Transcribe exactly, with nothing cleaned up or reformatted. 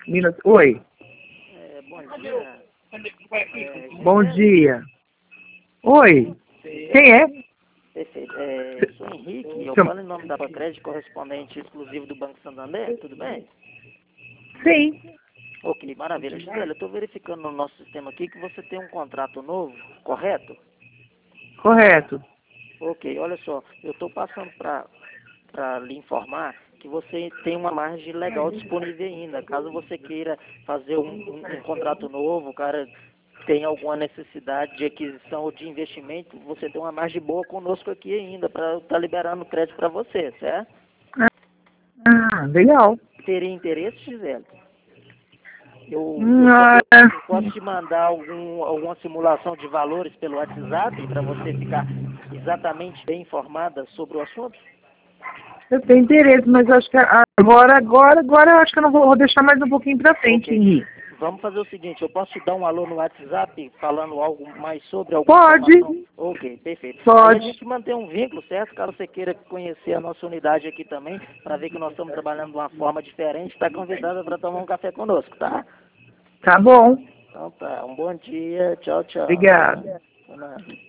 Minas... Oi. É, bom dia. É, Bom dia. Oi. Quem é? Perfeito. É, eu sou Henrique, eu Seu- falo em nome da Bacred, correspondente exclusivo do Banco Santander, tudo bem? Sim. Ok, maravilha. Gisele, eu estou verificando no nosso sistema aqui que você tem um contrato novo, correto? Correto. Ok, olha só, eu estou passando para para lhe informar que você tem uma margem legal disponível ainda. Caso você queira fazer um, um- um contrato novo, o cara tem alguma necessidade de aquisição ou de investimento, você tem uma margem boa conosco aqui ainda para estar liberando crédito para você, certo? Ah, legal. Teria interesse, Gisele? Eu, eu, po- Ah, eu- eu posso te mandar algum, alguma simulação de valores pelo WhatsApp para você ficar exatamente bem informada sobre o assunto? eu tenho interesse, mas acho que agora, agora, agora eu acho que eu não vou, vou deixar mais um pouquinho pra frente, Ok. Henrique. Vamos fazer o seguinte, eu posso te dar um alô no WhatsApp falando algo mais sobre alguma Pode, informação? Ok, perfeito. Aí a pode. gente mantém um vínculo, certo? Caso você queira conhecer a nossa unidade aqui também, para ver que nós estamos trabalhando de uma forma diferente, está convidada para tomar um café conosco, tá? Tá bom. Então tá, um bom dia, tchau, tchau. Obrigado. Por nada.